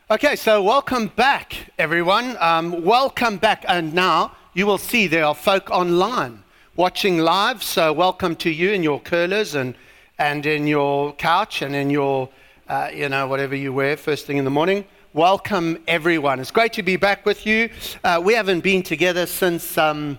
Okay, so welcome back, everyone. Welcome back. And now you will see there are folk online watching live. So welcome to you in your curlers and in your couch and in your, whatever you wear first thing in the morning. Welcome, everyone. It's great to be back with you. We haven't been together since,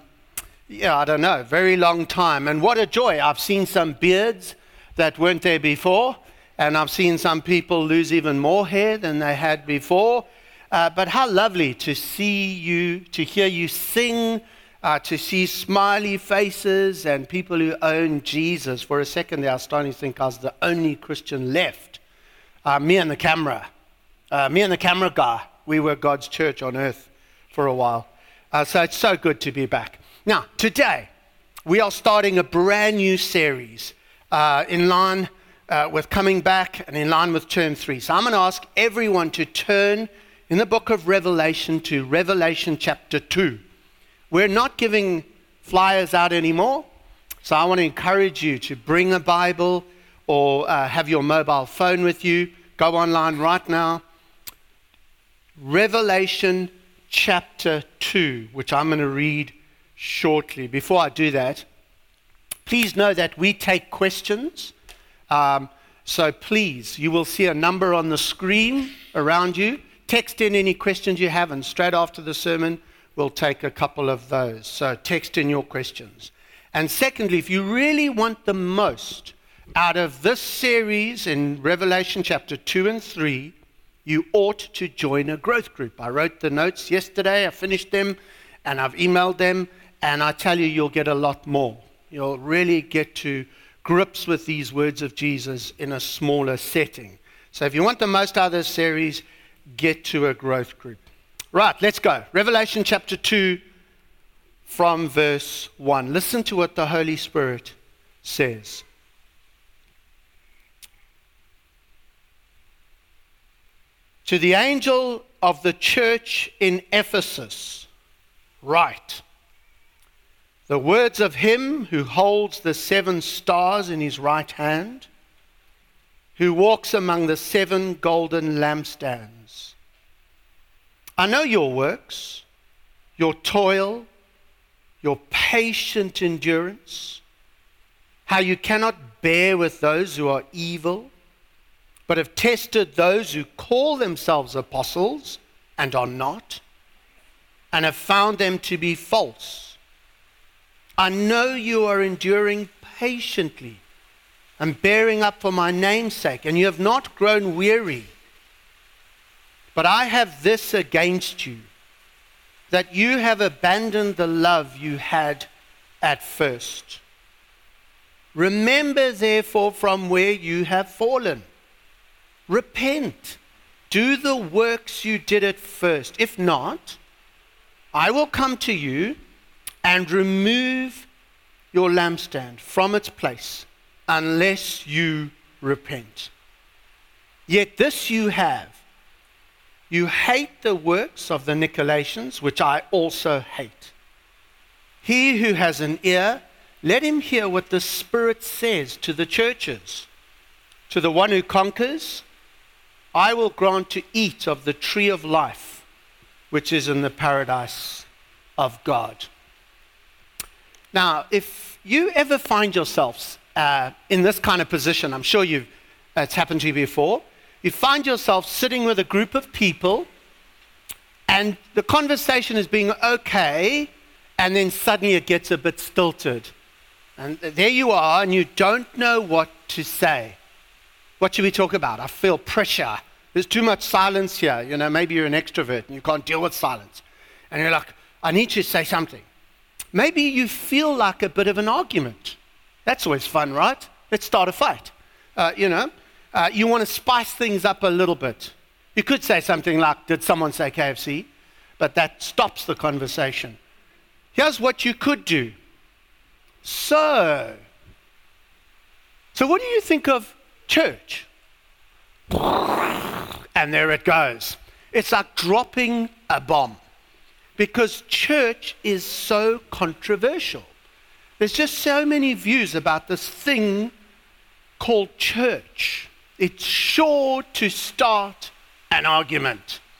very long time. And what a joy. I've seen some beards that weren't there before. And I've seen some people lose even more hair than they had before. But how lovely to see you, to hear you sing, to see smiley faces and people who own Jesus. For a second there, I was starting to think I was the only Christian left. Me and the camera guy. We were God's church on earth for a while. So it's so good to be back. Now, today, we are starting a brand new series in line with coming back and in line with term 3. So I'm going to ask everyone to turn in the book of Revelation to Revelation chapter 2. We're not giving flyers out anymore, so I want to encourage you to bring a Bible or have your mobile phone with you. Go online right now. Revelation chapter 2, which I'm going to read shortly. Before I do that, please know that we take questions. So please, you will see a number on the screen around you. Text in any questions you have, and straight after the sermon, we'll take a couple of those. So text in your questions. And secondly, if you really want the most out of this series in Revelation chapter 2 and 3, you ought to join a growth group. I wrote the notes yesterday, I finished them, and I've emailed them, and I tell you, you'll get a lot more. You'll really get to grips with these words of Jesus in a smaller setting. So if you want the most out of this series, get to a growth group. Right, let's go. Revelation chapter 2 from verse 1. Listen to what the Holy Spirit says. To the angel of the church in Ephesus, write: the words of him who holds the 7 stars in his right hand, who walks among the 7 golden lampstands. I know your works, your toil, your patient endurance, how you cannot bear with those who are evil, but have tested those who call themselves apostles and are not, and have found them to be false. I know you are enduring patiently and bearing up for my name's sake, and you have not grown weary. But I have this against you, that you have abandoned the love you had at first. Remember, therefore, from where you have fallen. Repent. Do the works you did at first. If not, I will come to you and remove your lampstand from its place unless you repent. Yet this you have. You hate the works of the Nicolaitans, which I also hate. He who has an ear, let him hear what the Spirit says to the churches. To the one who conquers, I will grant to eat of the tree of life, which is in the paradise of God. Now, if you ever find yourselves in this kind of position, I'm sure it's happened to you before, you find yourself sitting with a group of people and the conversation is being okay, and then suddenly it gets a bit stilted. And there you are, and you don't know what to say. What should we talk about? I feel pressure. There's too much silence here. Maybe you're an extrovert and you can't deal with silence. And you're like, I need to say something. Maybe you feel like a bit of an argument. That's always fun, right? Let's start a fight. You want to spice things up a little bit. You could say something like, did someone say KFC? But that stops the conversation. Here's what you could do. So what do you think of church? And there it goes. It's like dropping a bomb. Because church is so controversial. There's just so many views about this thing called church. It's sure to start an argument.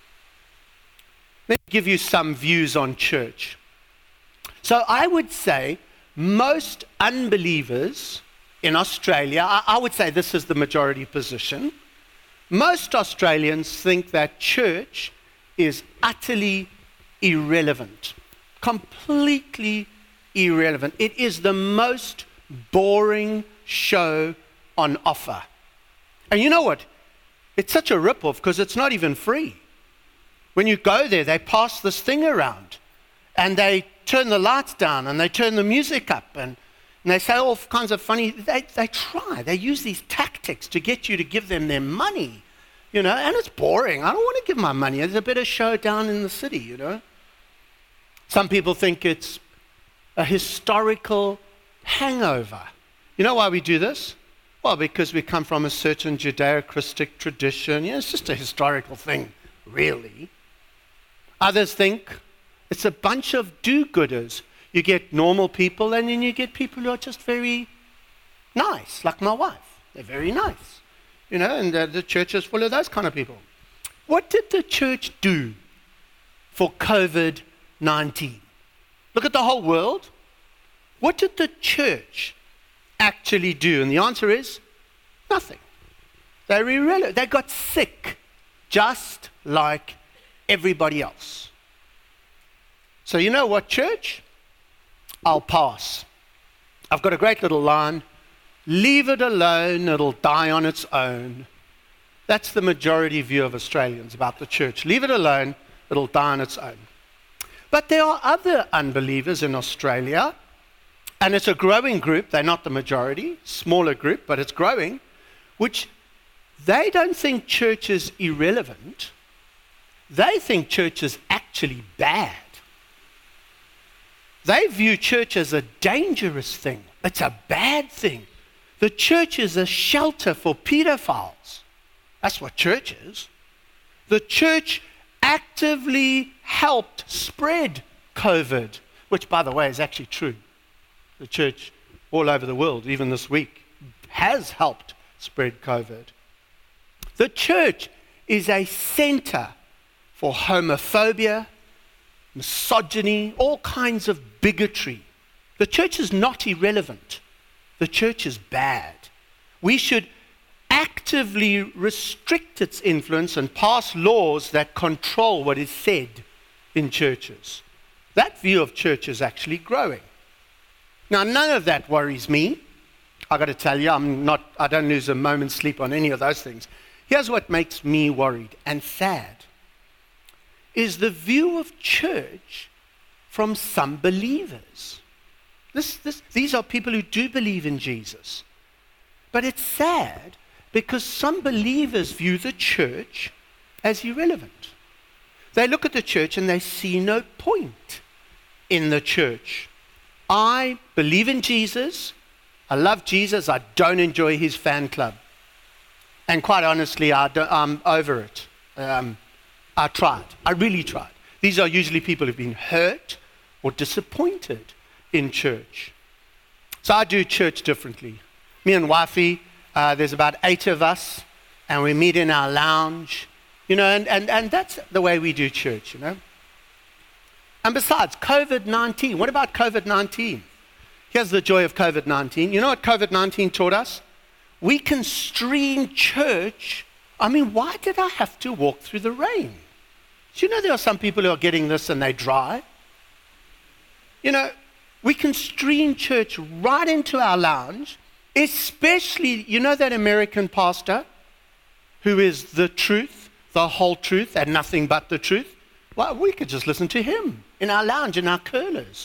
Let me give you some views on church. So I would say most unbelievers in Australia, I would say this is the majority position, most Australians think that church is utterly irrelevant, completely irrelevant. It is the most boring show on offer. And you know what? It's such a rip-off because it's not even free. When you go there, they pass this thing around and they turn the lights down and they turn the music up and they say all kinds of funny, they use these tactics to get you to give them their money, and it's boring. I don't want to give my money. There's a better show down in the city, Some people think it's a historical hangover. You know why we do this? Well, because we come from a certain Judeo-Christic tradition. It's just a historical thing, really. Others think it's a bunch of do-gooders. You get normal people, and then you get people who are just very nice, like my wife. They're very nice, and the church is full of those kind of people. What did the church do for COVID-19? Look at the whole world. What did the church actually do? And the answer is nothing. They're irrelevant. They got sick just like everybody else. So you know what, church? I'll pass. I've got a great little line. Leave it alone, it'll die on its own. That's the majority view of Australians about the church. Leave it alone, it'll die on its own. But there are other unbelievers in Australia, and it's a growing group. They're not the majority, smaller group, but it's growing, which they don't think church is irrelevant. They think church is actually bad. They view church as a dangerous thing. It's a bad thing. The church is a shelter for pedophiles. That's what church is. The church actively helped spread COVID, which, by the way, is actually true. The church all over the world, even this week, has helped spread COVID. The church is a center for homophobia, misogyny, all kinds of bigotry. The church is not irrelevant. The church is bad. We should actively restrict its influence and pass laws that control what is said in churches. That view of church is actually growing. Now, none of that worries me. I got to tell you, I don't lose a moment's sleep on any of those things. Here's what makes me worried and sad, is the view of church from some believers. These are people who do believe in Jesus. But it's sad because some believers view the church as irrelevant. They look at the church and they see no point in the church. I believe in Jesus. I love Jesus. I don't enjoy his fan club. And quite honestly, I'm over it. I tried. I really tried. These are usually people who've been hurt or disappointed in church. So I do church differently. Me and wifey, there's about 8 of us, and we meet in our lounge, and that's the way we do church, And besides, COVID-19, what about COVID-19? Here's the joy of COVID-19. You know what COVID-19 taught us? We can stream church. Why did I have to walk through the rain? Do you know there are some people who are getting this and they dry? We can stream church right into our lounge, especially, that American pastor who is the truth, the whole truth, and nothing but the truth. Well, we could just listen to him in our lounge, in our curlers,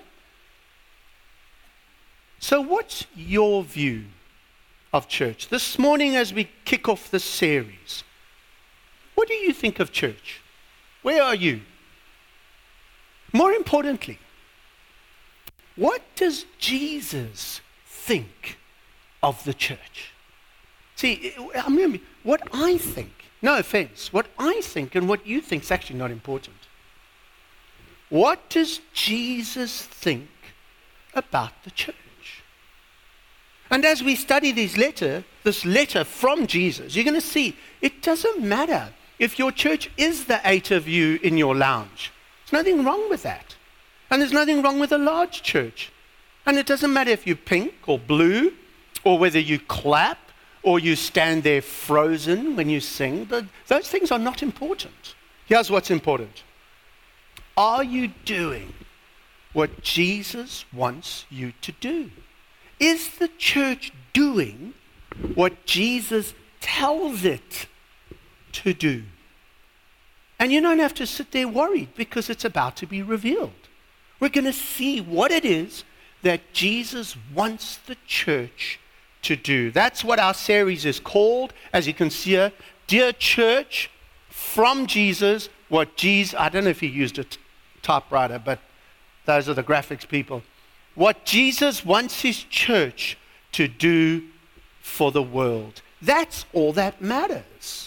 So what's your view of church? This morning as we kick off this series, what do you think of church? Where are you? More importantly, what does Jesus think of the church? See, what I think, no offense, what I think and what you think is actually not important. What does Jesus think about the church? And as we study this letter from Jesus, you're going to see it doesn't matter if your church is the 8 of you in your lounge. There's nothing wrong with that. And there's nothing wrong with a large church. And it doesn't matter if you're pink or blue, or whether you clap, or you stand there frozen when you sing. But those things are not important. Here's what's important. Are you doing what Jesus wants you to do? Is the church doing what Jesus tells it to do? And you don't have to sit there worried, because it's about to be revealed. We're going to see what it is that Jesus wants the church to do. That's what our series is called, as you can see here. Dear Church, from Jesus, what Jesus, I don't know if he used a typewriter, but those are the graphics people. What Jesus wants his church to do for the world. That's all that matters.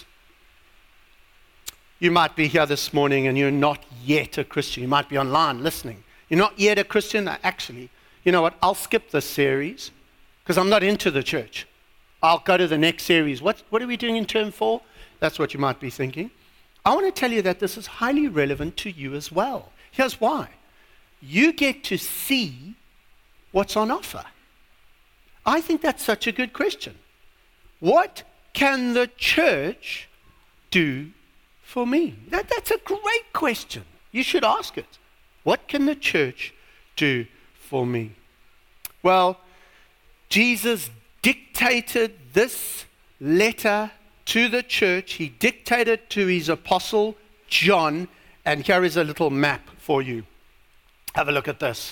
You might be here this morning and you're not yet a Christian. You might be online listening. You're not yet a Christian. Actually, you know what? I'll skip this series because I'm not into the church. I'll go to the next series. What are we doing in term 4? That's what you might be thinking. I want to tell you that this is highly relevant to you as well. Here's why. You get to see what's on offer. I think that's such a good question. What can the church do for me? That's a great question. You should ask it. What can the church do for me? Well, Jesus dictated this letter to the church. He dictated to his apostle John, and here is a little map for you. Have a look at this.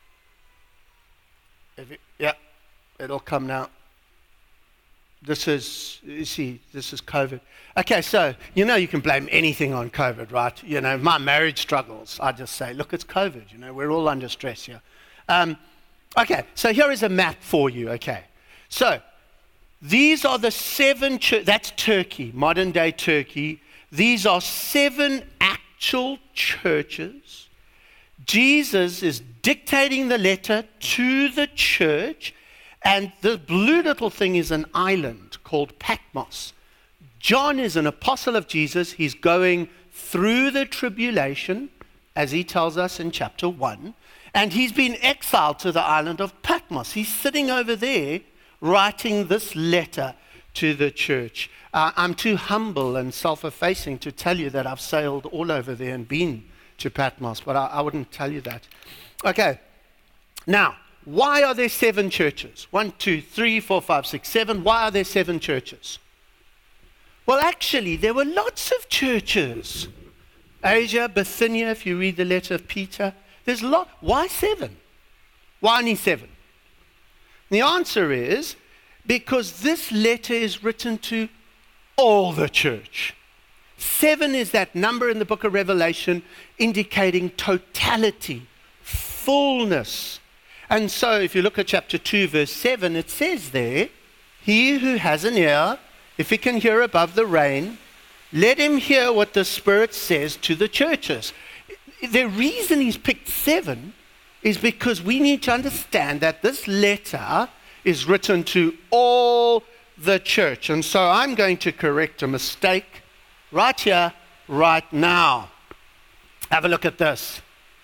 Yeah, it'll come now. This is, you see, this is COVID. Okay, so, you know you can blame anything on COVID, right? You know, my marriage struggles, I just say, look, it's COVID. You know, we're all under stress here. Okay, so here is a map for you, okay. So, these are the 7 churches, that's Turkey, modern day Turkey. These are 7 actual churches. Jesus is dictating the letter to the church, and the blue little thing is an island called Patmos. John is an apostle of Jesus. He's going through the tribulation, as he tells us in chapter 1, and he's been exiled to the island of Patmos. He's sitting over there writing this letter to the church. I'm too humble and self-effacing to tell you that I've sailed all over there and been to Patmos, but I wouldn't tell you that. Okay, now, why are there 7 churches? 1, 2, 3, 4, 5, 6, 7. Why are there 7 churches? Well, actually, there were lots of churches. Asia, Bithynia, if you read the letter of Peter, there's a lot. Why 7? Why only 7? The answer is because this letter is written to all the church. 7 is that number in the book of Revelation indicating totality, fullness. And so if you look at chapter 2, verse 7, it says there, he who has an ear, if he can hear above the rain, let him hear what the Spirit says to the churches. The reason he's picked 7 is because we need to understand that this letter is written to all the church. And so I'm going to correct a mistake right here, right now. Have a look at this.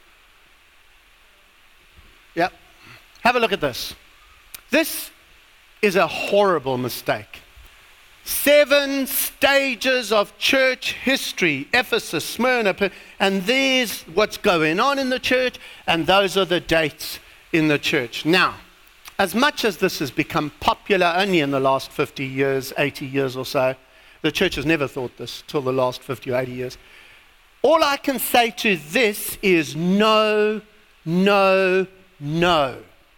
Yep. Have a look at this. This is a horrible mistake. 7 stages of church history, Ephesus, Smyrna, and there's what's going on in the church, and those are the dates in the church. Now, as much as this has become popular only in the last 50 years, 80 years or so, the church has never thought this till the last 50 or 80 years. All I can say to this is no, no, no.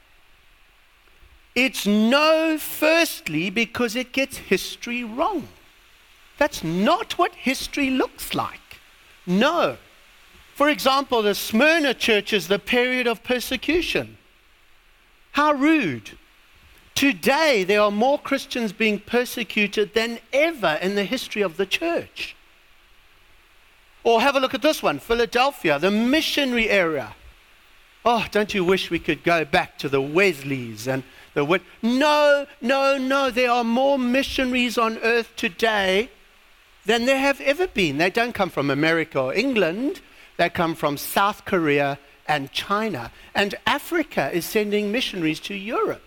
It's no, firstly, because it gets history wrong. That's not what history looks like. No. For example, the Smyrna church is the period of persecution. How rude. Today, there are more Christians being persecuted than ever in the history of the church. Or have a look at this one, Philadelphia, the missionary era. Oh, don't you wish we could go back to the Wesleys and no, no, no. There are more missionaries on earth today than there have ever been. They don't come from America or England. They come from South Korea and China. And Africa is sending missionaries to Europe.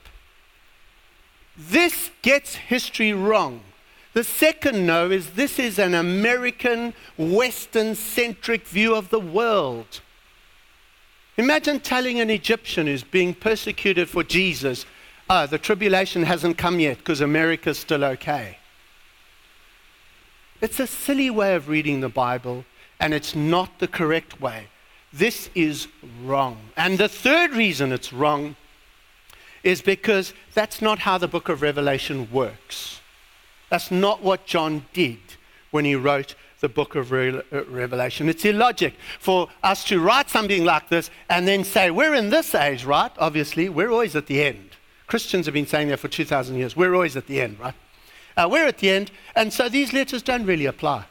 This gets history wrong. The second no is this is an American, Western-centric view of the world. Imagine telling an Egyptian who's being persecuted for Jesus, oh, the tribulation hasn't come yet because America's still okay. It's a silly way of reading the Bible, and it's not the correct way. This is wrong. And the third reason it's wrong is because that's not how the book of Revelation works. That's not what John did when he wrote the book of Revelation. It's illogic for us to write something like this and then say, we're in this age, right? Obviously, we're always at the end. Christians have been saying that for 2,000 years. We're always at the end, right? We're at the end, and so these letters don't really apply.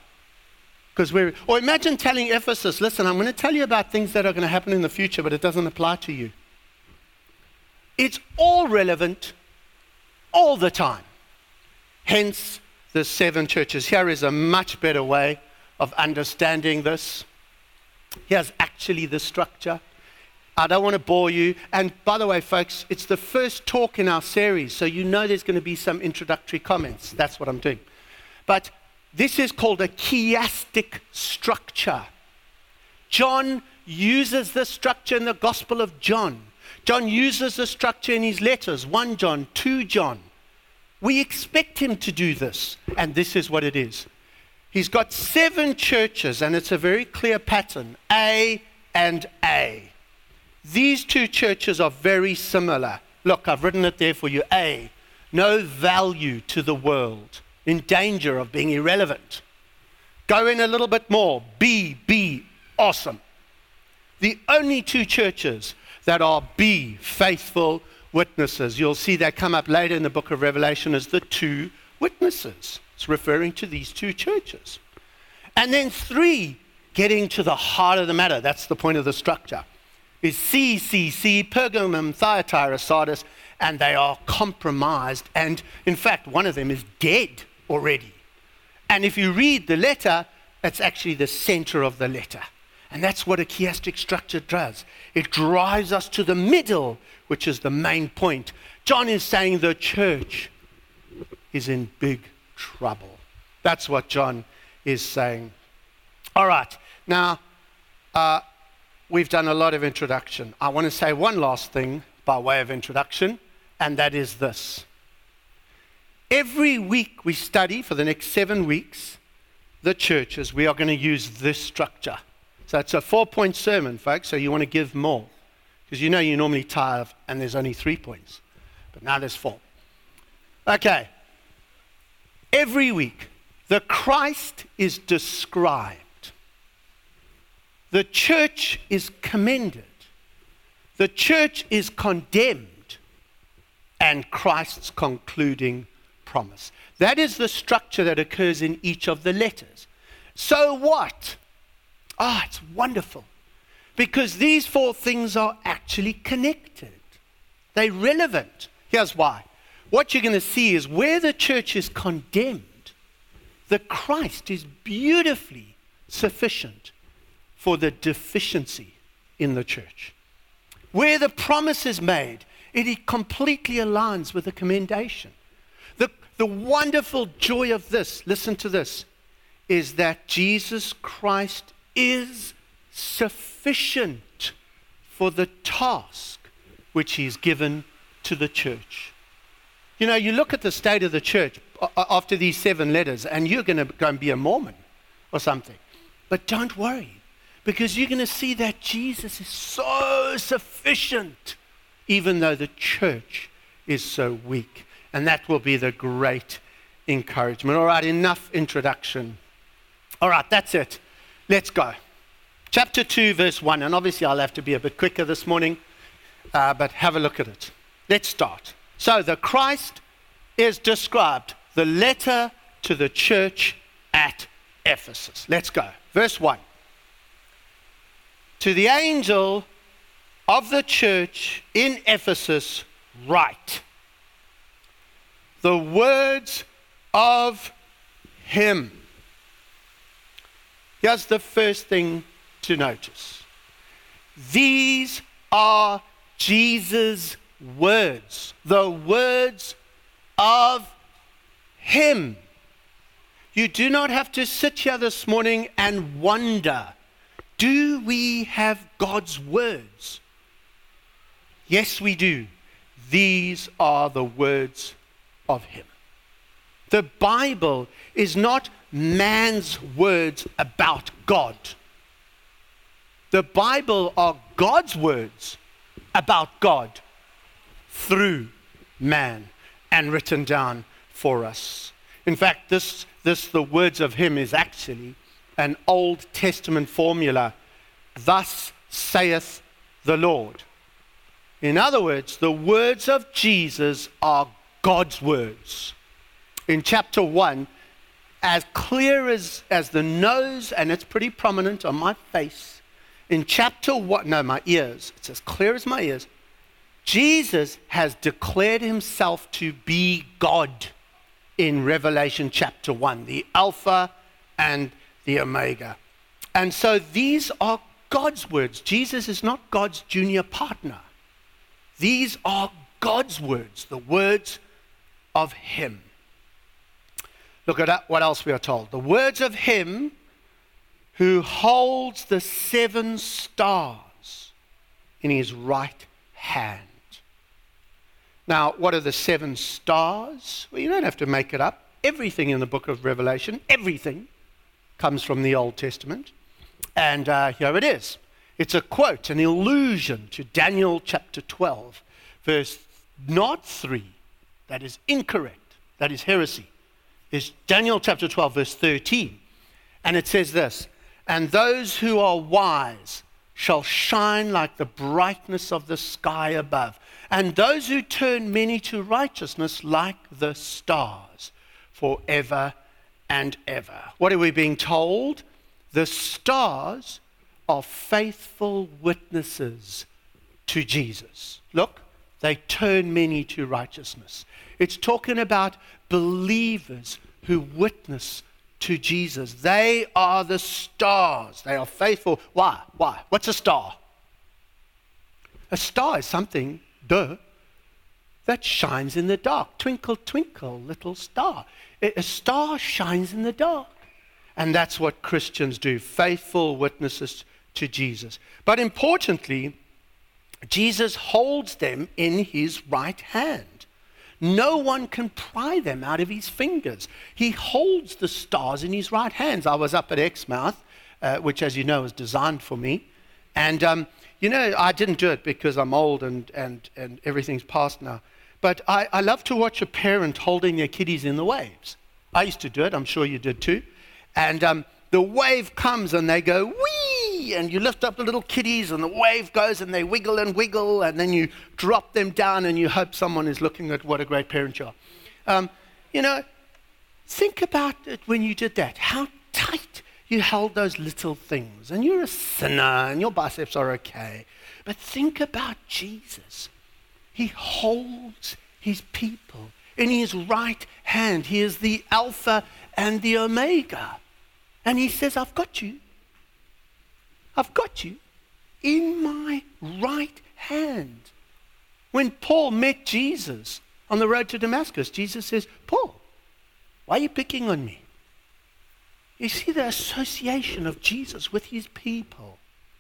Or imagine telling Ephesus, listen, I'm going to tell you about things that are going to happen in the future, but it doesn't apply to you. It's all relevant all the time. Hence, the 7 churches. Here is a much better way of understanding this. Here's actually the structure. I don't want to bore you. And by the way, folks, it's the first talk in our series, so you know there's going to be some introductory comments. That's what I'm doing. But this is called a chiastic structure. John uses this structure in the Gospel of John. John uses the structure in his letters, 1 John, 2 John. We expect him to do this, and this is what it is. He's got 7 churches, and it's a very clear pattern, A and A. These 2 churches are very similar. Look, I've written it there for you. A, no value to the world, in danger of being irrelevant. Go in a little bit more. B, awesome. The only 2 churches that are B, faithful witnesses. You'll see that come up later in the book of Revelation as the 2 witnesses. It's referring to these 2 churches. And then 3, getting to the heart of the matter. That's the point of the structure. Is C, Pergamum, Thyatira, Sardis, and they are compromised. And in fact, one of them is dead already. And if you read the letter, it's actually the center of the letter. And that's what a chiastic structure does. It drives us to the middle, which is the main point. John is saying the church is in big trouble. That's what John is saying. All right. Now, we've done a lot of introduction. I want to say one last thing by way of introduction, and that is this. Every week we study for the next 7 weeks, the churches, we are going to use this structure. So it's a 4-point sermon, folks, so you want to give more. Because you know you normally tithe and there's only 3 points. But now there's 4. Okay. Every week, the Christ is described. The church is commended. The church is condemned. And Christ's concluding promise. That is the structure that occurs in each of the letters. So what? It's wonderful. Because these 4 things are actually connected. They're relevant. Here's why. What you're going to see is where the church is condemned, the Christ is beautifully sufficient for the deficiency in the church. Where the promise is made, it completely aligns with the commendation. The wonderful joy of this, listen to this, is that Jesus Christ is sufficient for the task which he's given to the church. You know, you look at the state of the church after these 7 letters, and you're going to go and be a Mormon or something. But don't worry, because you're going to see that Jesus is so sufficient, even though the church is so weak. And that will be the great encouragement. All right, enough introduction. All right, that's it. Let's go. Chapter 2, verse 1. And obviously I'll have to be a bit quicker this morning, but have a look at it. Let's start. So the Christ is described, the letter to the church at Ephesus. Let's go. Verse 1. To the angel of the church in Ephesus write the words of him Here's the first thing to notice. These are Jesus' words, the words of him. You do not have to sit here this morning and wonder, do we have God's words? Yes, we do. These are the words of him. The Bible is not man's words about God. The Bible are God's words about God through man and written down for us. In fact, the words of him is actually an Old Testament formula. Thus saith the Lord. In other words, the words of Jesus are God's words. In chapter 1, as clear as the nose, and it's pretty prominent on my face. In chapter 1, no, my ears, it's as clear as my ears. Jesus has declared himself to be God in Revelation chapter 1, the Alpha and the Omega. And so these are God's words. Jesus is not God's junior partner. These are God's words, the words of him. Look at what else we are told. The words of him who holds the 7 stars in his right hand. Now, what are the 7 stars? Well, you don't have to make it up. Everything in the book of Revelation, everything comes from the Old Testament. And here it is. It's a quote, an allusion to Daniel chapter 12, verse not 3. That is incorrect. That is heresy. It's Daniel chapter 12, verse 13. And it says this, and those who are wise shall shine like the brightness of the sky above, and those who turn many to righteousness like the stars forever and ever. What are we being told? The stars are faithful witnesses to Jesus. Look, they turn many to righteousness. It's talking about believers who witness to Jesus. They are the stars. They are faithful. Why? What's a star? A star is something, that shines in the dark. Twinkle, twinkle, little star. A star shines in the dark. And that's what Christians do, faithful witnesses to Jesus. But importantly, Jesus holds them in his right hand. No one can pry them out of his fingers. He holds the stars in his right hands. I was up at Exmouth, which, as you know, is designed for me. And, I didn't do it because I'm old and everything's past now. But I love to watch a parent holding their kiddies in the waves. I used to do it. I'm sure you did too. And the wave comes and they go, whee! And you lift up the little kiddies and the wave goes and they wiggle and wiggle. And then you drop them down and you hope someone is looking at what a great parent you are. Think about it when you did that. How tight you held those little things. And you're a sinner and your biceps are okay. But think about Jesus. He holds his people in his right hand. He is the Alpha and the Omega. And he says, I've got you. I've got you in my right hand. When Paul met Jesus on the road to Damascus, Jesus says, Paul, why are you picking on me? You see the association of Jesus with his people.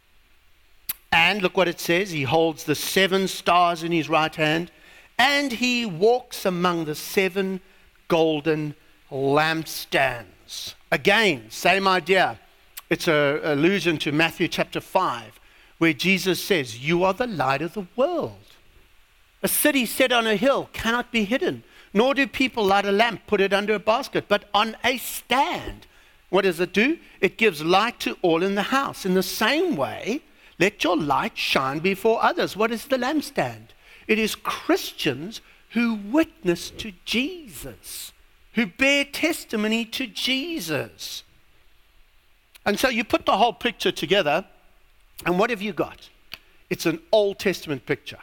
And look what it says. He holds the 7 stars in his right hand, and he walks among the 7 golden lampstands. Again, same idea. It's an allusion to Matthew chapter 5, where Jesus says, you are the light of the world. A city set on a hill cannot be hidden, nor do people light a lamp, put it under a basket, but on a stand. What does it do? It gives light to all in the house. In the same way, let your light shine before others. What is the lampstand? It is Christians who witness to Jesus, who bear testimony to Jesus. And so you put the whole picture together, and what have you got? It's an Old Testament picture.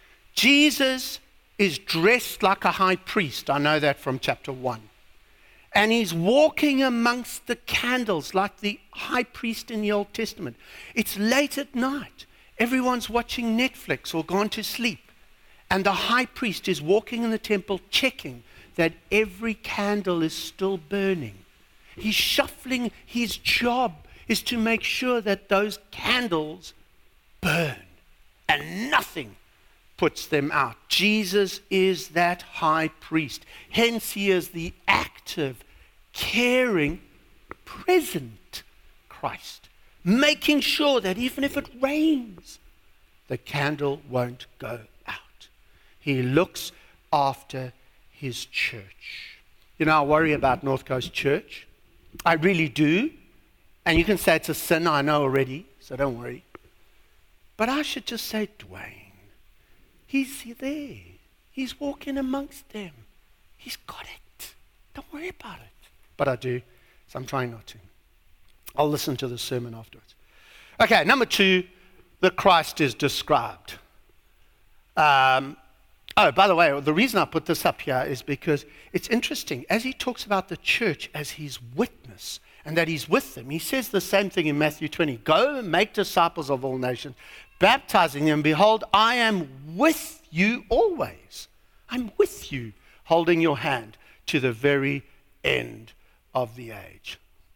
Jesus is dressed like a high priest. I know that from chapter 1. And he's walking amongst the candles like the high priest in the Old Testament. It's late at night. Everyone's watching Netflix or gone to sleep. And the high priest is walking in the temple checking that every candle is still burning. He's shuffling. His job is to make sure that those candles burn and nothing puts them out. Jesus is that high priest. Hence, he is the active, caring, present Christ, making sure that even if it rains, the candle won't go out. He looks after his church. You know, I worry about North Coast Church. I really do. And you can say it's a sin, I know already, so don't worry. But I should just say, Dwayne, he's there. He's walking amongst them. He's got it. Don't worry about it. But I do, so I'm trying not to. I'll listen to the sermon afterwards. Okay, number 2, the Christ is described. By the way, the reason I put this up here is because it's interesting. As he talks about the church as his witness and that he's with them, he says the same thing in Matthew 20. Go and make disciples of all nations, baptizing them. Behold, I am with you always. I'm with you, holding your hand to the very end of the age.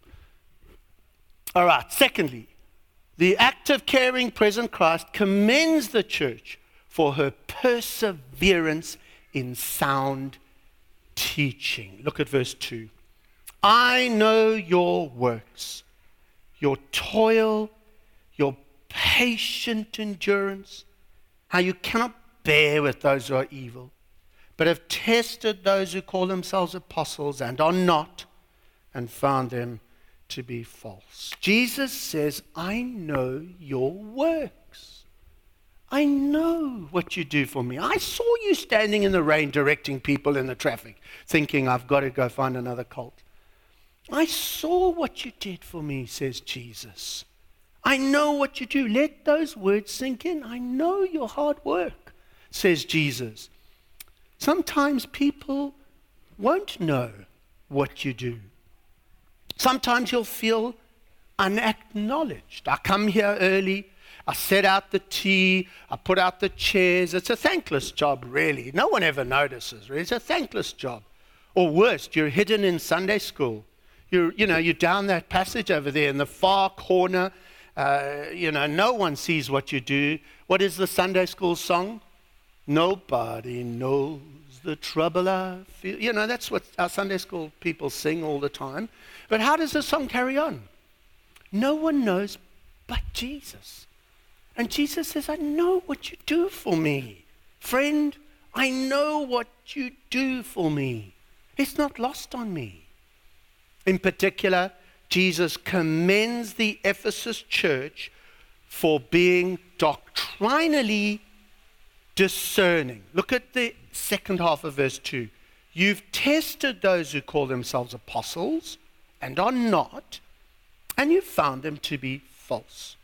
All right, secondly, the active, caring, present Christ commends the church for her perseverance in sound teaching. Look at verse 2. I know your works, your toil, your patient endurance, how you cannot bear with those who are evil, but have tested those who call themselves apostles and are not, and found them to be false. Jesus says, I know your works. I know what you do for me. I saw you standing in the rain directing people in the traffic, thinking I've got to go find another cult. I saw what you did for me, says Jesus. I know what you do. Let those words sink in. I know your hard work, says Jesus. Sometimes people won't know what you do. Sometimes you'll feel unacknowledged. I come here early. I set out the tea. I put out the chairs. It's a thankless job, really. No one ever notices. Really. It's a thankless job. Or worse, you're hidden in Sunday school. You're down that passage over there in the far corner. No one sees what you do. What is the Sunday school song? Nobody knows the trouble I feel. That's what our Sunday school people sing all the time. But how does the song carry on? No one knows but Jesus. And Jesus says, I know what you do for me. Friend, I know what you do for me. It's not lost on me. In particular, Jesus commends the Ephesus church for being doctrinally discerning. Look at the second half of verse 2. You've tested those who call themselves apostles and are not, and you've found them to be false.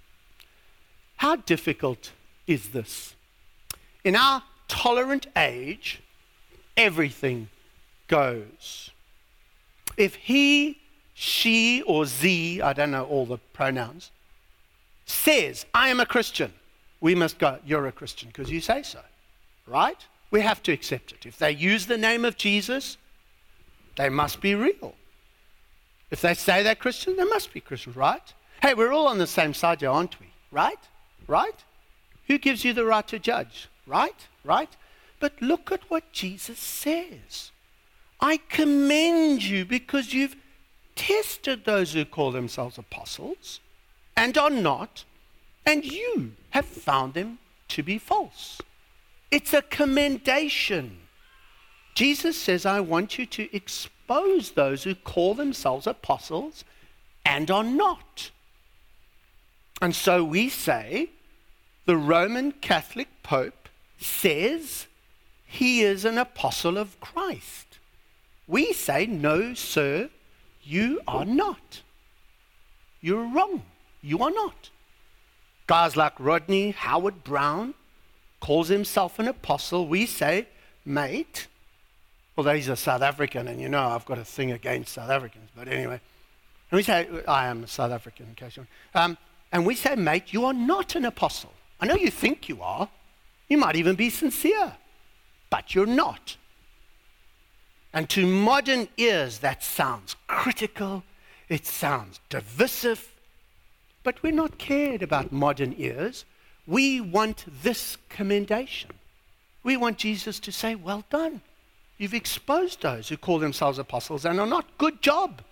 How difficult is this? In our tolerant age, everything goes. If he, she, or Z, I don't know all the pronouns, says, I am a Christian, we must go, you're a Christian because you say so, right? We have to accept it. If they use the name of Jesus, they must be real. If they say they're Christian, they must be Christians, right? Hey, we're all on the same side here, aren't we? Right? Right? Who gives you the right to judge? Right? Right? But look at what Jesus says. I commend you because you've tested those who call themselves apostles and are not, and you have found them to be false. It's a commendation. Jesus says, I want you to expose those who call themselves apostles and are not. And so we say, the Roman Catholic Pope says he is an apostle of Christ. We say, no, sir, you are not. You're wrong. You are not. Guys like Rodney Howard Brown calls himself an apostle. We say, mate, Although he's a South African, and you know I've got a thing against South Africans. But anyway, and we say, I am a South African, in case you're... And we say, mate, you are not an apostle. I know you think you are. You might even be sincere, but you're not. And to modern ears, that sounds critical. It sounds divisive. But we're not cared about modern ears. We want this commendation. We want Jesus to say, well done. You've exposed those who call themselves apostles and are not. Good job.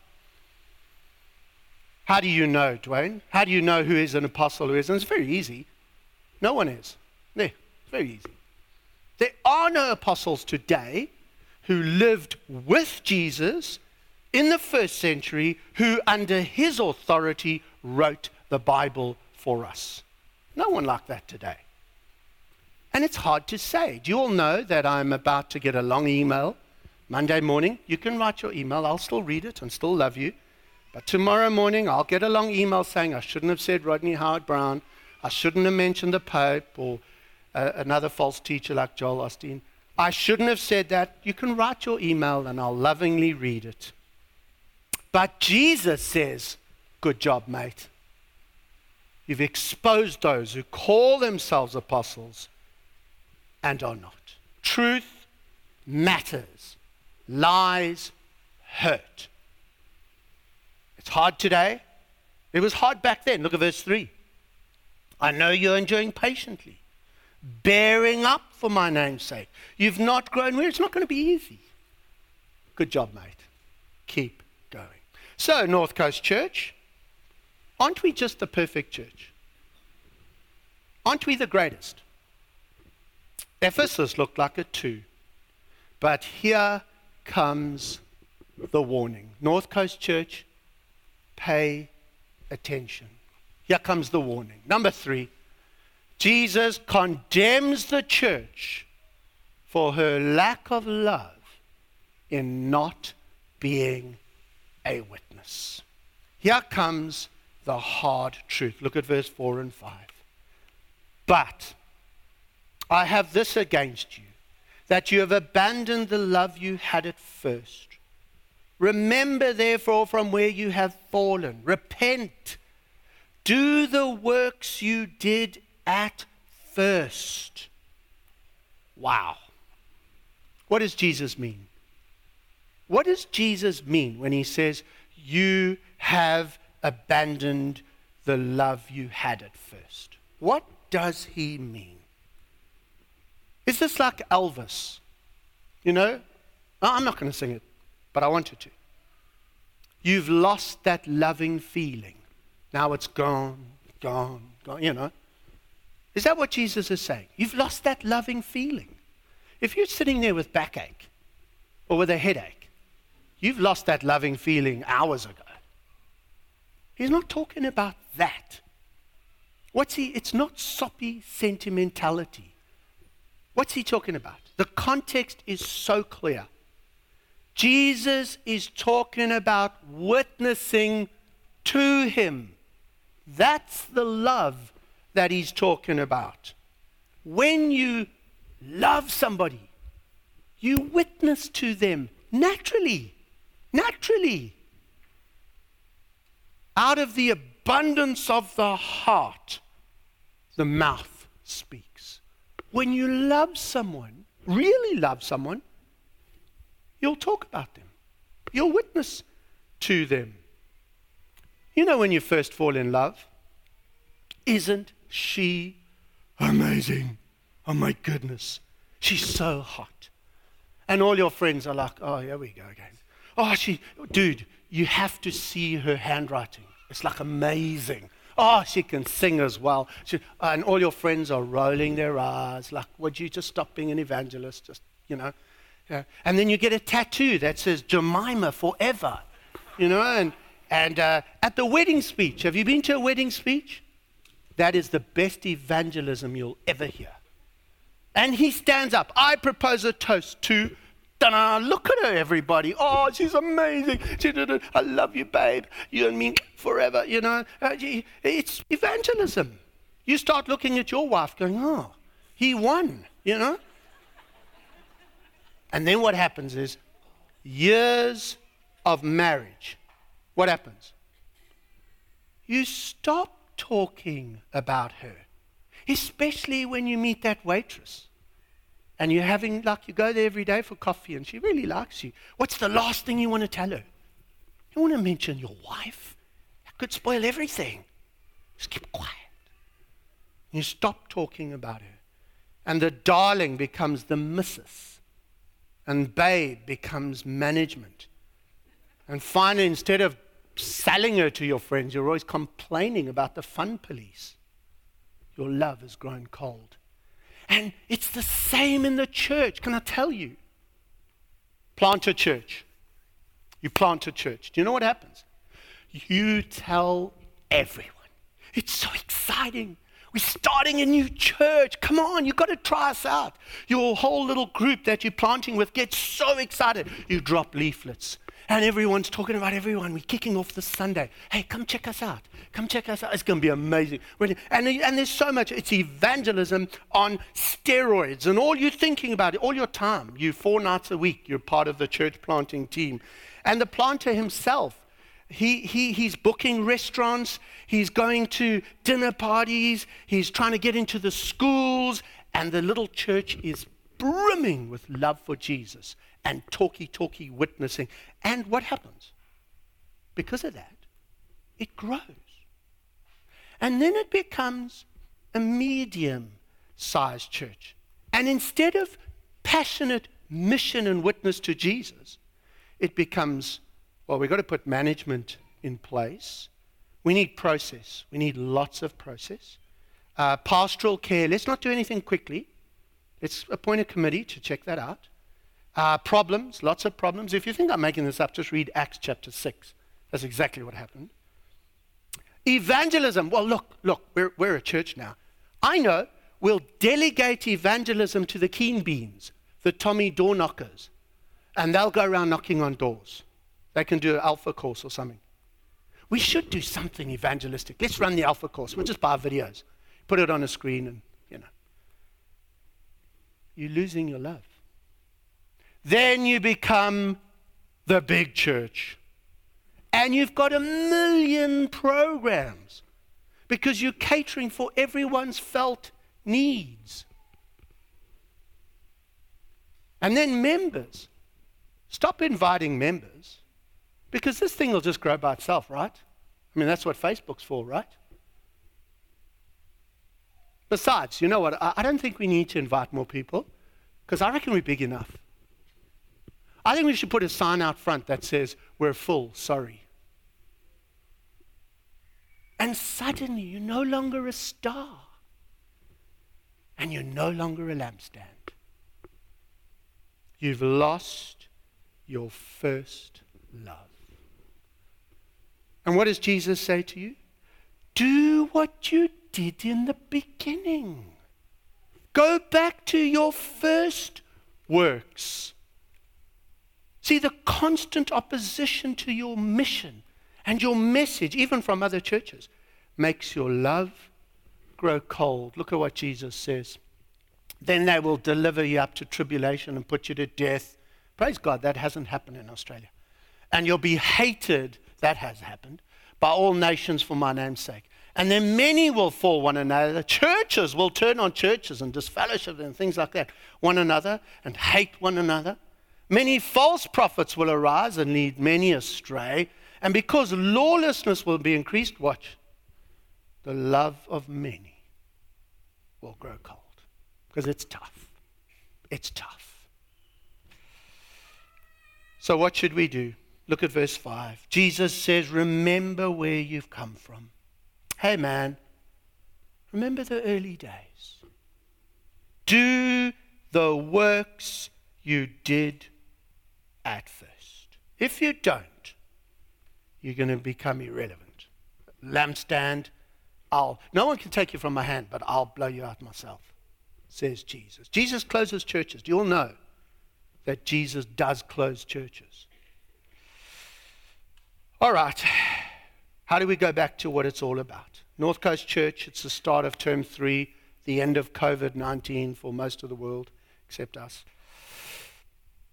How do you know, Dwayne? How do you know who is an apostle, who isn't? It's very easy. No one is. There, it's very easy. There are no apostles today who lived with Jesus in the first century, who under his authority wrote the Bible for us. No one like that today. And it's hard to say. Do you all know that I'm about to get a long email Monday morning? You can write your email. I'll still read it and still love you. But tomorrow morning, I'll get a long email saying I shouldn't have said Rodney Howard-Browne. I shouldn't have mentioned the Pope or another false teacher like Joel Osteen. I shouldn't have said that. You can write your email and I'll lovingly read it. But Jesus says, good job, mate. You've exposed those who call themselves apostles and are not. Truth matters. Lies hurt. It's hard today. It was hard back then. Look at verse 3. I know you're enduring patiently, bearing up for my name's sake. You've not grown weary. It's not going to be easy. Good job, mate. Keep going. So, North Coast Church, aren't we just the perfect church? Aren't we the greatest? Ephesus looked like a 2. But here comes the warning. North Coast Church, pay attention. Here comes the warning. Number 3, Jesus condemns the church for her lack of love in not being a witness. Here comes the hard truth. Look at verse 4 and 5. But I have this against you, that you have abandoned the love you had at first. Remember, therefore, from where you have fallen. Repent. Do the works you did at first. Wow. What does Jesus mean? What does Jesus mean when he says, you have abandoned the love you had at first? What does he mean? Is this like Elvis? You know? I'm not going to sing it, but I wanted to. You've lost that loving feeling. Now it's gone, you know. Is that what Jesus is saying? You've lost that loving feeling. If you're sitting there with backache or with a headache, you've lost that loving feeling hours ago. He's not talking about that. It's not soppy sentimentality. What's he talking about? The context is so clear. Jesus is talking about witnessing to him. That's the love that he's talking about. When you love somebody, you witness to them naturally. Out of the abundance of the heart, the mouth speaks. When you love someone, really love someone, you'll talk about them. You'll witness to them. You know when you first fall in love, isn't she amazing? Oh my goodness, she's so hot. And all your friends are like, oh, here we go again. Oh, dude, you have to see her handwriting. It's like amazing. Oh, she can sing as well. And all your friends are rolling their eyes like, would you just stop being an evangelist? Just, you know. Yeah. And then you get a tattoo that says Jemima forever. You know, and at the wedding speech, have you been to a wedding speech? That is the best evangelism you'll ever hear. And he stands up. I propose a toast to, ta-da, look at her, everybody. Oh, she's amazing. I love you, babe. You and me forever, you know. It's evangelism. You start looking at your wife going, oh, he won, you know. And then what happens is years of marriage. What happens? You stop talking about her, especially when you meet that waitress and you're having, like, you go there every day for coffee and she really likes you. What's the last thing you want to tell her? You want to mention your wife? That could spoil everything. Just keep quiet. You stop talking about her. And the darling becomes the missus. And babe becomes management. And finally, instead of selling her to your friends, you're always complaining about the fun police. Your love has grown cold. And it's the same in the church, can I tell you? Plant a church. You plant a church. Do you know what happens? You tell everyone. It's so exciting. We're starting a new church. Come on, you've got to try us out. Your whole little group that you're planting with gets so excited. You drop leaflets. And everyone's talking about everyone. We're kicking off this Sunday. Hey, come check us out. Come check us out. It's going to be amazing. And there's so much. It's evangelism on steroids. And all you're thinking about, all your time, you 4 nights a week, you're part of the church planting team. And the planter himself, he's booking restaurants. He's going to dinner parties. He's trying to get into the schools. And the little church is brimming with love for Jesus and talky witnessing. And what happens? Because of that, it grows. And then it becomes a medium-sized church. And instead of passionate mission and witness to Jesus, it becomes, well, we've got to put management in place. We need process. We need lots of process. Pastoral care. Let's not do anything quickly. Let's appoint a committee to check that out. Problems, lots of problems. If you think I'm making this up, just read Acts chapter 6. That's exactly what happened. Evangelism. Well, look, we're a church now. I know we'll delegate evangelism to the keen beans, the Tommy door knockers, and they'll go around knocking on doors. They can do an alpha course or something. We should do something evangelistic. Let's run the alpha course. We'll just buy videos, put it on a screen, and, you're losing your love. Then you become the big church. And you've got 1 million programs because you're catering for everyone's felt needs. And then members. Stop inviting members because this thing will just grow by itself, right? I mean, that's what Facebook's for, right? Besides, you know what? I don't think we need to invite more people because I reckon we're big enough. I think we should put a sign out front that says, we're full, sorry. And suddenly you're no longer a star. And you're no longer a lampstand. You've lost your first love. And what does Jesus say to you? Do what you did in the beginning. Go back to your first works. See, the constant opposition to your mission and your message, even from other churches, makes your love grow cold. Look at what Jesus says. Then they will deliver you up to tribulation and put you to death. Praise God, that hasn't happened in Australia. And you'll be hated, that has happened, by all nations for my name's sake. And then many will fall one another. The churches will turn on churches and disfellowship and things like that, one another, and hate one another. Many false prophets will arise and lead many astray. And because lawlessness will be increased, watch, the love of many will grow cold. Because it's tough. It's tough. So what should we do? Look at verse 5. Jesus says, remember where you've come from. Hey man, remember the early days. Do the works you did at first. If you don't, you're going to become irrelevant. Lampstand, no one can take you from my hand, but I'll blow you out myself, says Jesus. Jesus closes churches. Do you all know that Jesus does close churches? All right. How do we go back to what it's all about? North Coast Church, it's the start of term 3, the end of COVID-19 for most of the world, except us.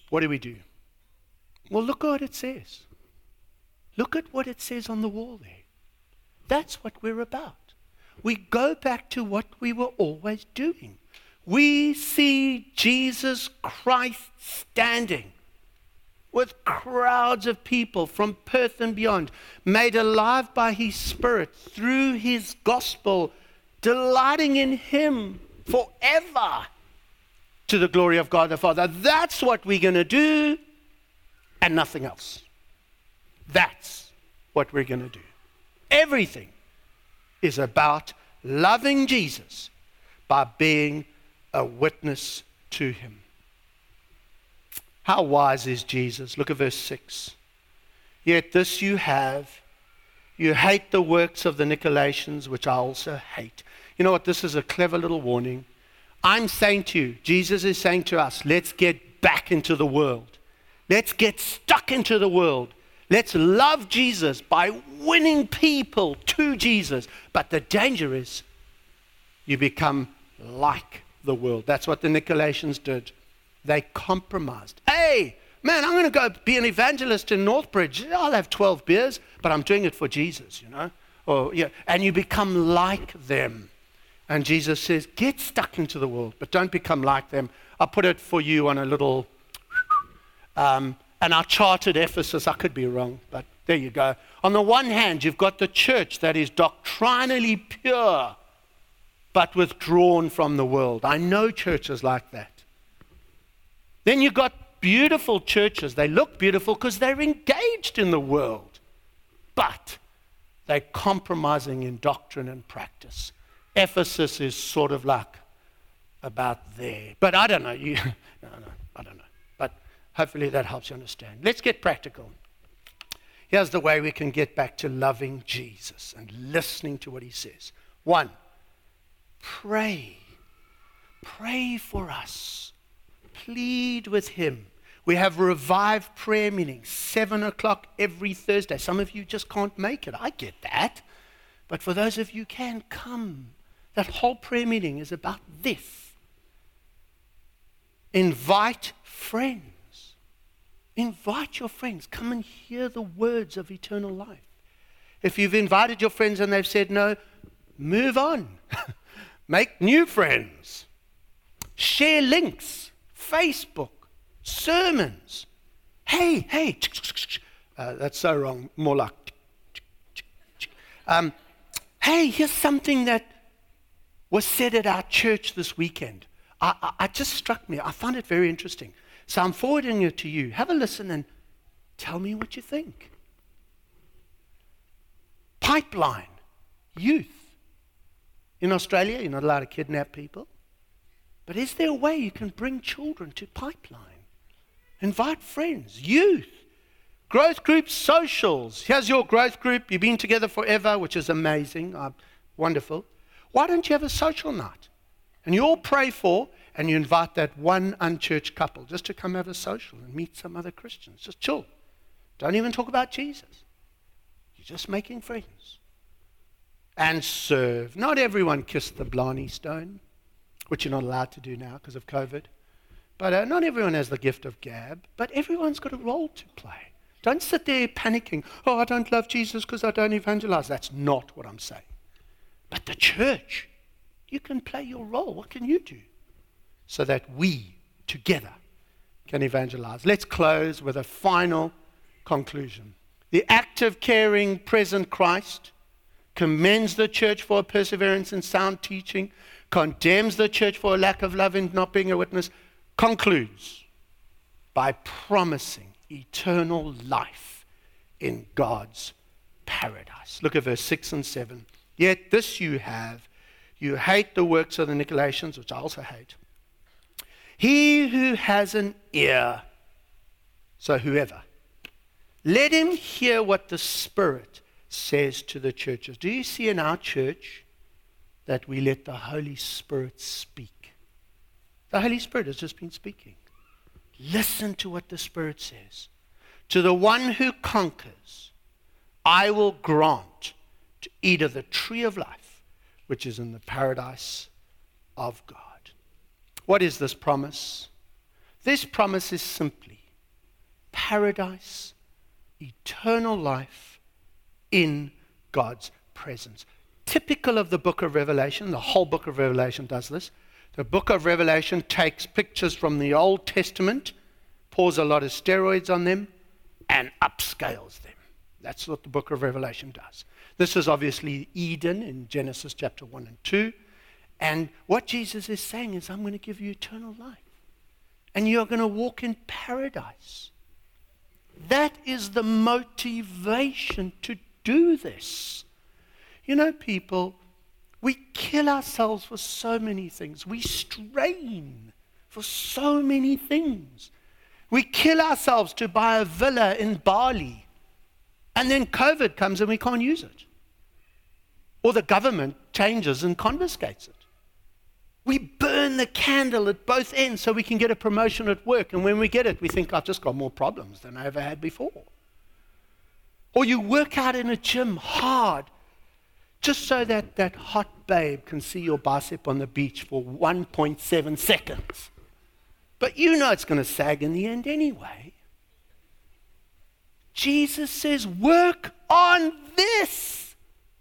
what do? Well, look at what it says. Look at what it says on the wall there. That's what we're about. We go back to what we were always doing. We see Jesus Christ standing with crowds of people from Perth and beyond, made alive by his Spirit through his gospel, delighting in him forever to the glory of God the Father. That's what we're going to do and nothing else. That's what we're going to do. Everything is about loving Jesus by being a witness to him. How wise is Jesus? Look at verse 6. Yet this you have, you hate the works of the Nicolaitans, which I also hate. You know what? This is a clever little warning. I'm saying to you, Jesus is saying to us, let's get back into the world. Let's get stuck into the world. Let's love Jesus by winning people to Jesus. But the danger is you become like the world. That's what the Nicolaitans did. They compromised. Hey, man, I'm going to go be an evangelist in Northbridge. I'll have 12 beers, but I'm doing it for Jesus, and you become like them. And Jesus says, get stuck into the world, but don't become like them. I'll put it for you on a little, and I charted Ephesus. I could be wrong, but there you go. On the one hand, you've got the church that is doctrinally pure, but withdrawn from the world. I know churches like that. Then you've got beautiful churches. They look beautiful because they're engaged in the world, but they're compromising in doctrine and practice. Ephesus is sort of like about there. But I don't know. I don't know. But hopefully that helps you understand. Let's get practical. Here's the way we can get back to loving Jesus and listening to what he says. 1, pray. Pray for us. Plead with him. We have revived prayer meetings, 7 o'clock every Thursday. Some of you just can't make it. I get that. But for those of you who can, come. That whole prayer meeting is about this. Invite friends. Invite your friends. Come and hear the words of eternal life. If you've invited your friends and they've said no, move on. Make new friends. Share links. Facebook, sermons. Hey, that's so wrong. More like, hey, here's something that was said at our church this weekend. I just struck me. I found it very interesting. So I'm forwarding it to you. Have a listen and tell me what you think. Pipeline, youth. In Australia, you're not allowed to kidnap people. But is there a way you can bring children to Pipeline? Invite friends, youth, growth groups, socials. Here's your growth group. You've been together forever, which is amazing, wonderful. Why don't you have a social night? And you all pray for, and you invite that one unchurched couple just to come have a social and meet some other Christians. Just chill. Don't even talk about Jesus. You're just making friends. And serve. Not everyone kissed the Blarney Stone, which you're not allowed to do now because of COVID. But not everyone has the gift of gab, but everyone's got a role to play. Don't sit there panicking, oh, I don't love Jesus because I don't evangelize. That's not what I'm saying. But the church, you can play your role. What can you do? So that we, together, can evangelize. Let's close with a final conclusion. The active, caring, present Christ commends the church for perseverance in sound teaching, condemns the church for a lack of love in not being a witness, concludes by promising eternal life in God's paradise. Look at verse 6 and 7. Yet this you have, you hate the works of the Nicolaitans, which I also hate. He who has an ear, so whoever, let him hear what the Spirit says to the churches. Do you see in our church that we let the Holy Spirit speak? The Holy Spirit has just been speaking. Listen to what the Spirit says. To the one who conquers, I will grant to eat of the tree of life, which is in the paradise of God. What is this promise? This promise is simply paradise, eternal life in God's presence. Typical of the book of Revelation, the whole book of Revelation does this. The book of Revelation takes pictures from the Old Testament, pours a lot of steroids on them, and upscales them. That's what the book of Revelation does. This is obviously Eden in Genesis chapter 1 and 2. And what Jesus is saying is, I'm going to give you eternal life. And you're going to walk in paradise. That is the motivation to do this. You know, people, we kill ourselves for so many things. We strain for so many things. We kill ourselves to buy a villa in Bali. And then COVID comes and we can't use it. Or the government changes and confiscates it. We burn the candle at both ends so we can get a promotion at work. And when we get it, we think, I've just got more problems than I ever had before. Or you work out in a gym hard just so that that hot babe can see your bicep on the beach for 1.7 seconds. But you know it's going to sag in the end anyway. Jesus says, work on this.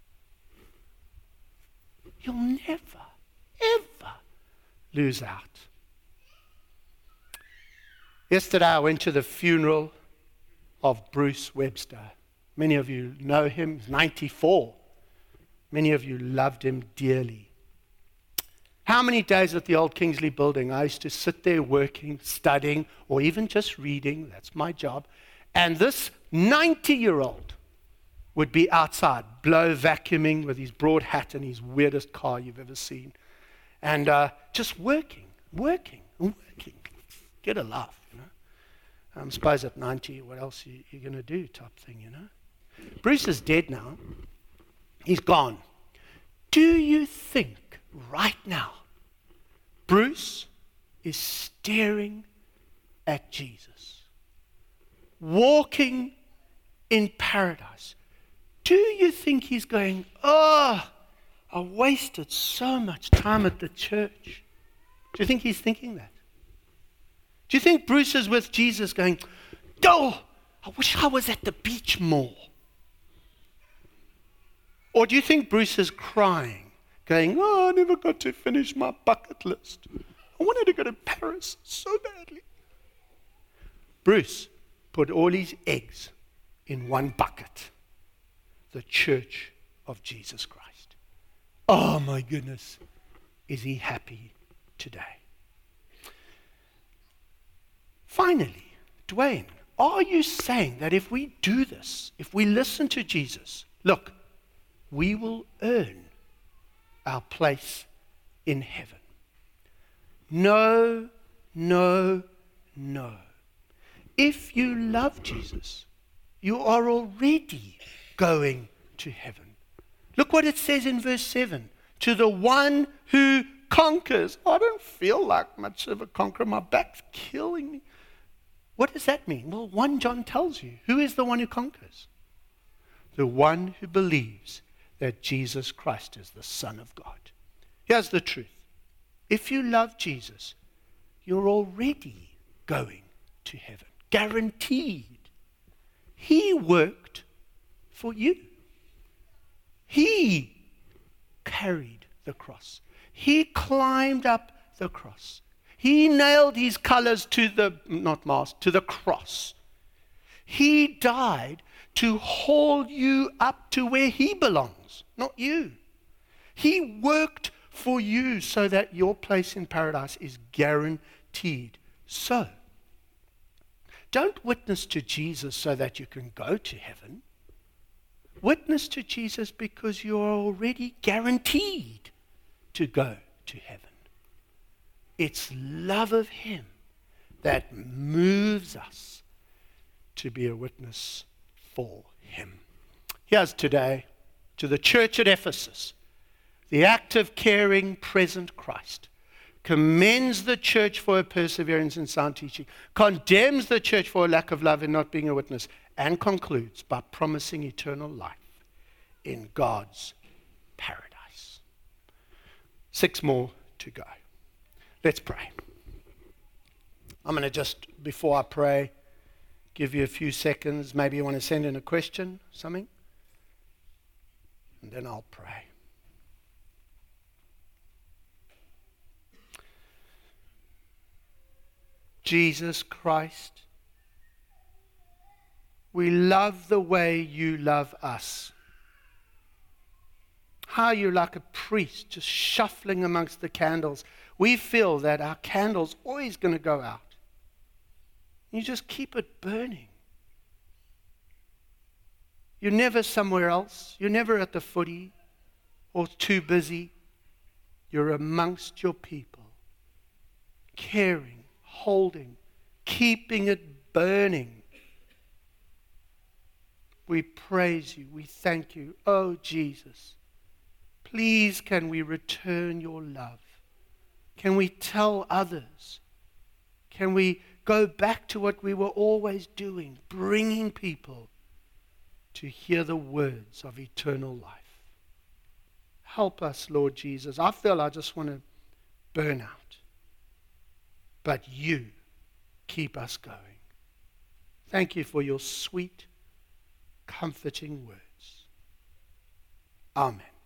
You'll never, ever lose out. Yesterday I went to the funeral of Bruce Webster. Many of you know him. He's 94. Many of you loved him dearly. How many days at the old Kingsley building I used to sit there working, studying, or even just reading. That's my job. And this 90-year-old would be outside, blow vacuuming with his broad hat and his weirdest car you've ever seen. And just working. Get a laugh, you know. I suppose at 90, what else are you going to do type thing, you know. Bruce is dead now. He's gone. Do you think right now Bruce is staring at Jesus, walking in paradise? Do you think he's going, oh, I wasted so much time at the church? Do you think he's thinking that? Do you think Bruce is with Jesus going, oh, I wish I was at the beach more? Or do you think Bruce is crying, going, oh, I never got to finish my bucket list. I wanted to go to Paris so badly. Bruce put all his eggs in one bucket, the Church of Jesus Christ. Oh my goodness, is he happy today? Finally, Dwayne, are you saying that if we do this, if we listen to Jesus, look, we will earn our place in heaven? No, no, no. If you love Jesus, you are already going to heaven. Look what it says in verse 7. To the one who conquers. I don't feel like much of a conqueror. My back's killing me. What does that mean? Well, 1 John tells you. Who is the one who conquers? The one who believes that Jesus Christ is the Son of God. Here's the truth. If you love Jesus, you're already going to heaven. Guaranteed. He worked for you. He carried the cross. He climbed up the cross. He nailed his colors to the cross. He died to haul you up to where he belongs, not you. He worked for you so that your place in paradise is guaranteed. So, don't witness to Jesus so that you can go to heaven. Witness to Jesus because you are already guaranteed to go to heaven. It's love of him that moves us to be a witness for him. Here's today to the church at Ephesus. The active, caring, present Christ commends the church for her perseverance in sound teaching, condemns the church for a lack of love in not being a witness, and concludes by promising eternal life in God's paradise. 6 more to go. Let's pray. I'm going to just, before I pray, give you a few seconds. Maybe you want to send in a question, something. And then I'll pray. Jesus Christ, we love the way you love us. How you're like a priest just shuffling amongst the candles. We feel that our candle's always going to go out. You just keep it burning. You're never somewhere else. You're never at the footy or too busy. You're amongst your people, caring, holding, keeping it burning. We praise you. We thank you. Oh, Jesus, please can we return your love? Can we tell others? Can we go back to what we were always doing, bringing people to hear the words of eternal life? Help us, Lord Jesus. I feel I just want to burn out. But you keep us going. Thank you for your sweet, comforting words. Amen.